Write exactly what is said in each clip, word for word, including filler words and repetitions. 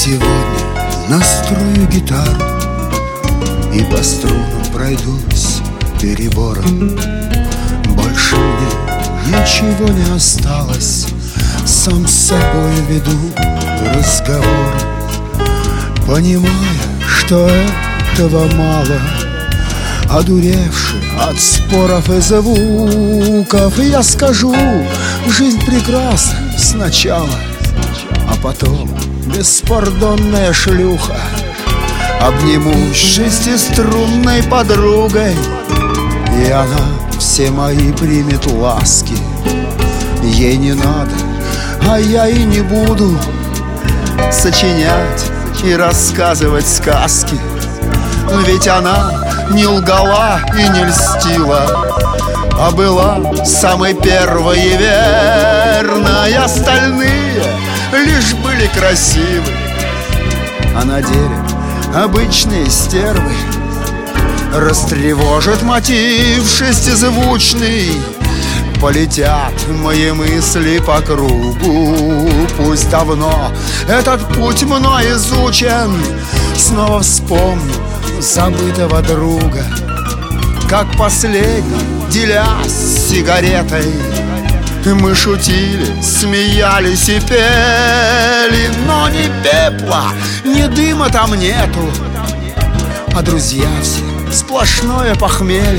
сегодня настрою гитару и по струнам пройдусь перебором. Больше мне ничего не осталось, сам с собой веду разговор, понимая, что этого мало. Одуревший от споров и звуков, я скажу: жизнь прекрасна сначала, а потом беспардонная шлюха. Обнимусь шестиструнной подругой, и она все мои примет ласки. Ей не надо, а я и не буду сочинять и рассказывать сказки. Ведь она не лгала и не льстила, а была самой первой и верной. Остальные лишь были красивы, а на деле обычные стервы. Растревожит мотив шестизвучный, полетят мои мысли по кругу. Пусть давно этот путь мной изучен, снова вспомню забытого друга, как последний, делясь сигаретой. Мы шутили, смеялись и пели, но ни пепла, ни дыма там нету, а друзья все сплошное похмелье.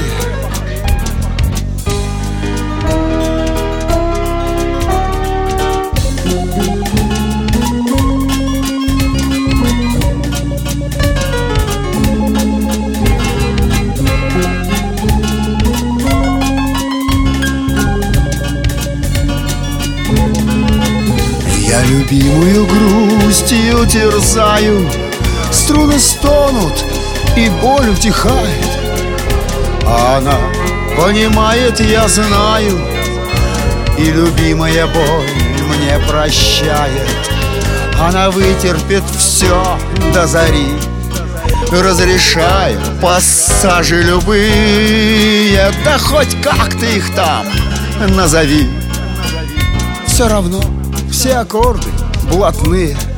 Я любимую грустью терзаю, струны стонут и боль утихает, а она понимает, я знаю, и любимая боль мне прощает. Она вытерпит все до зари, разрешаю пассажи любые, да хоть как ты их там назови. Все равно все аккорды блатные.